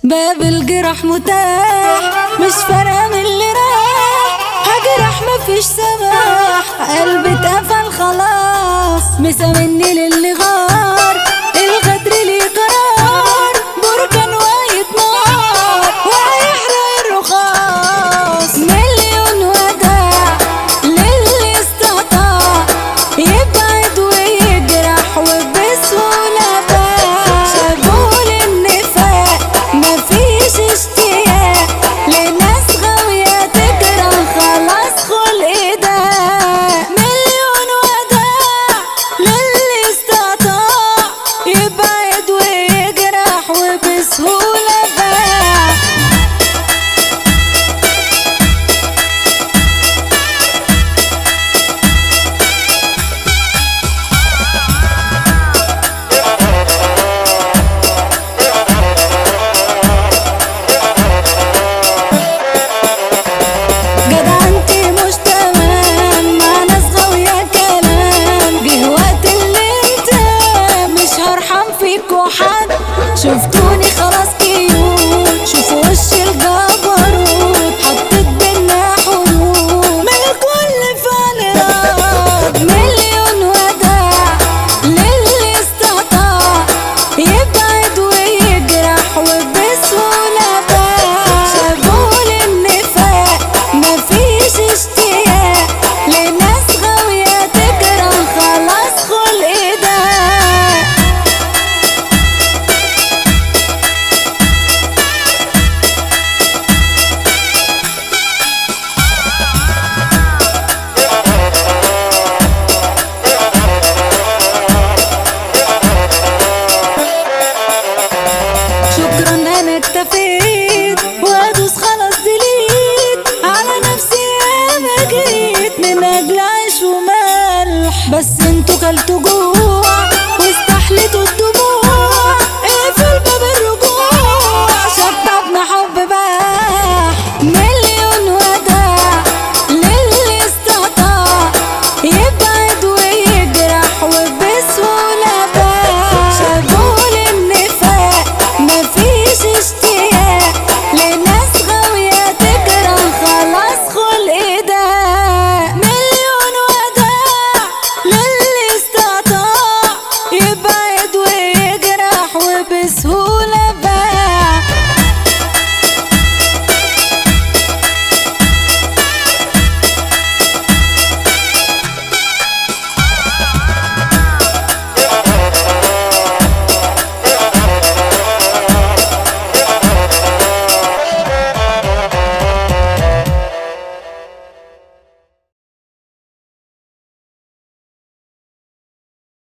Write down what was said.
باب الجرح متاح، مش فارقة من اللي راح، هجرح مفيش سماح، قلبي اتقفل خلاص، مسامني للي غار، الغدر ليه قرار، بركان وايد نار وهيحرق الرخاص. مليون وداع للي استطاع يبعد ويجرح وبسهولة باع، شابول النفاق مفيش اشتياق لناس غاوية تجرح خلاص خلق داق. مليون وداع للي استطاع يبعد ويجرح وبسهولة باع. جدعنتي مش تمام مع ناس غاوية كلام، جه وقت الانتقام مش هرحم فيكوا حد، شفتوني خلاص كيوت شوفوا وش الجبروت، حطيت بينا حدود من الكل فانراد. مليون وداع للي استطاع يبعد ويجرح وبسهولة باع، شابول النفاق مفيش اشتياق لناس غاوية تجرح خلاص خلق داق. شكرا انا اكتفيت